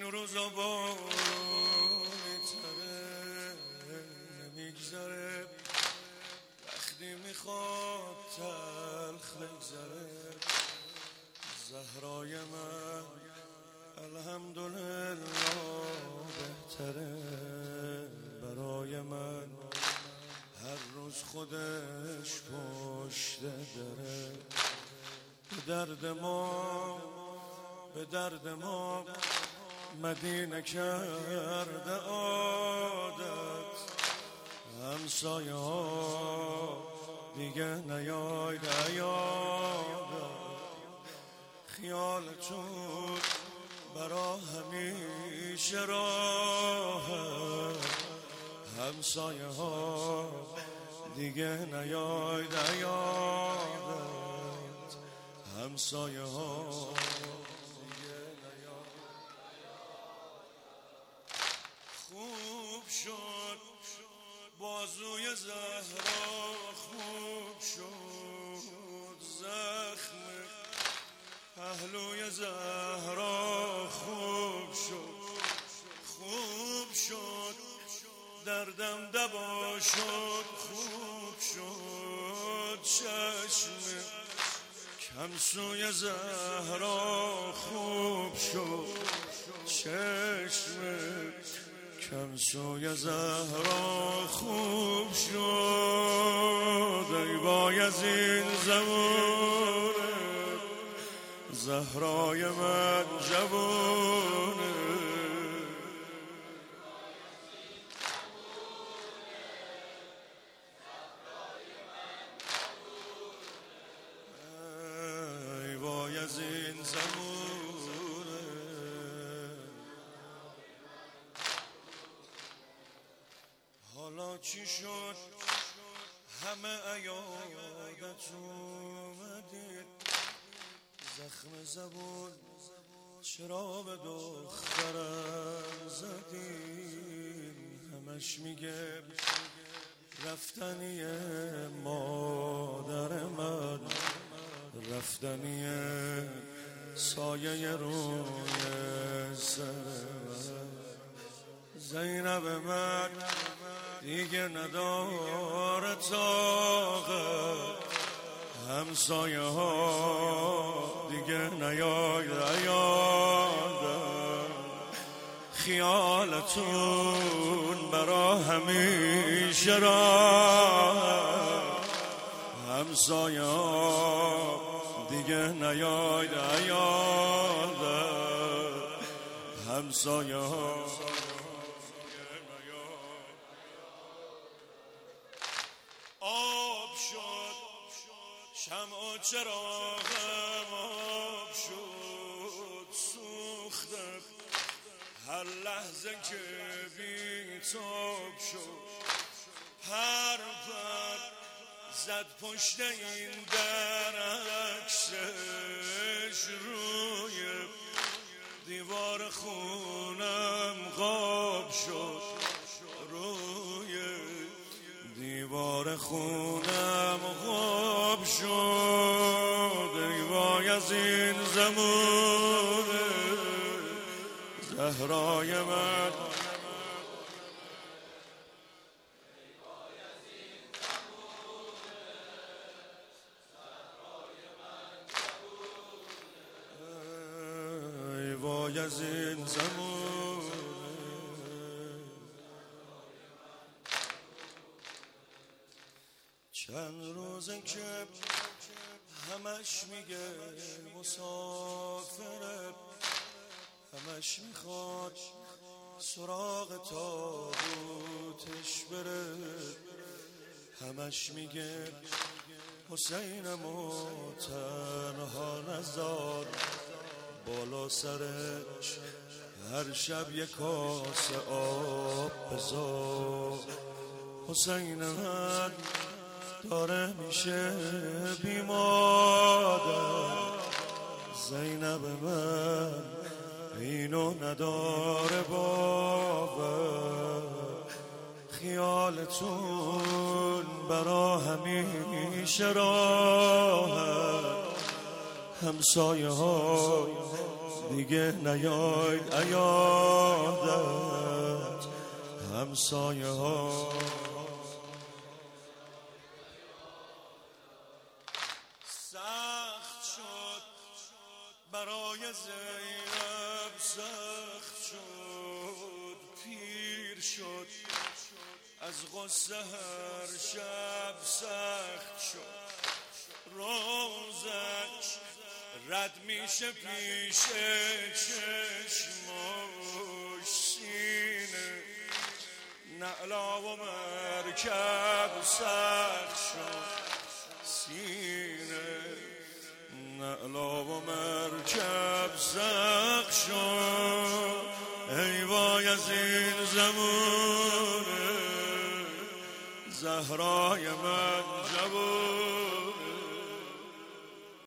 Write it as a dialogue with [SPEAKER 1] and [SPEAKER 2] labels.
[SPEAKER 1] روزا با میتره نمیگذره وقتی میخواد تلخ بگذره زهرای من الحمدلله بهتره برای من هر روز خودش پشت داره به درد ما مدینه کرده عادت همسایه ها دیگه نیاید یادت خیالتون برا همیشه راحت همسایه ها دیگه نیاید یادت همسایه ها خوب شد بازوی زهرا خوب شد زخم پهلوی زهرا خوب شد دردم دوا شد خوب شد چشم کمسوی زهرا خوب شد چشم کمسوی زهرا خوب شد ای وای از این زمونه زهرای من جوونه ای وای از این زمونه حالا چی شد همه عیادت اومدید زخم زبون چرا به دخترم زدین همش میگه رفتنیه مادر من رفتنیه سایه روی سر من زینب من دیگه نداره طاقت همسایه ها دیگه نیاید یادم خیالتون برا همیشه راحت همسایه ها دیگه نیاید یادم همسایه ها آب شد شمع و چراغم آب شد سوختم هر لحظه که بی‌تاب شد هر پر زد پشت این در عکسش روی دیوار خونم غاب شد روی دیوار خونم غاب شد ای وای از این زمونه زهرای من ای وای از این زمونه چند روزه که همش میگه مسافره همش میخواد سراغ تابوتش بره همش میگه حسینمو تنها نذار بالا سرش هر شب یک کاسه آب بذار حسین من داره میشه بیمادر زینب من اینو نداره باور خیالتون برا همیشه راحت همسایه ها دیگه دیگه نیاید عیادت همسایه ها. سخت شد برای زینب، سخت شد پیر شد از غصه هر شب، سخت شد روزش رد میشه پیش چشمش، سینه نعلا و مرکب سخت شد، سینه نعلا و مرکب سخت شد. ای وای از این زمونه زهرای من جوون